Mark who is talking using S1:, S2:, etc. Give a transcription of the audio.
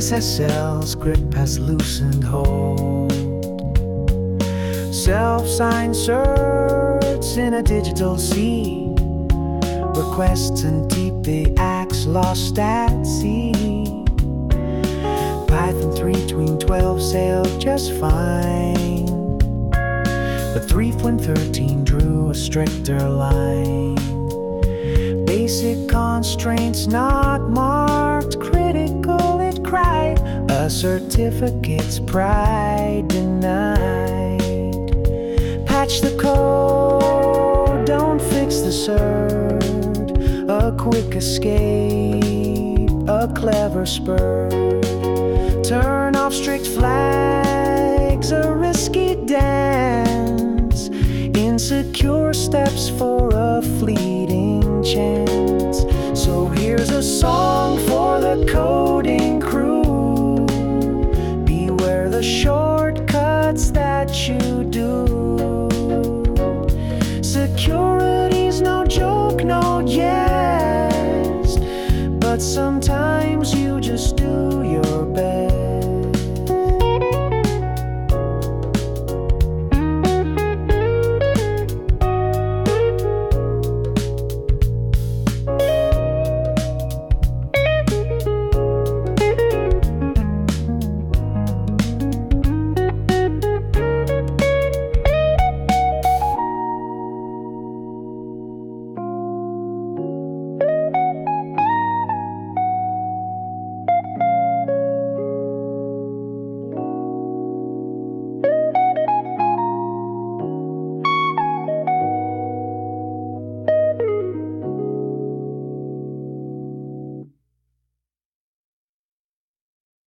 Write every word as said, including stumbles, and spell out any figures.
S1: S S L's grip has loosened hold. Self-signed certs in a digital sea, requests and T P X lost at sea. Python three tween twelve sailed just fine, but three point thirteen drew a stricter line. Basic constraints not marked critical, it cried. A certificate's pride denied. Patch the code, don't fix the cert. A quick escape, a clever spurt. Turn off strict flags, a risky dance. Insecure steps for a fleeting chance. So here's a song for the coding crew. Beware the short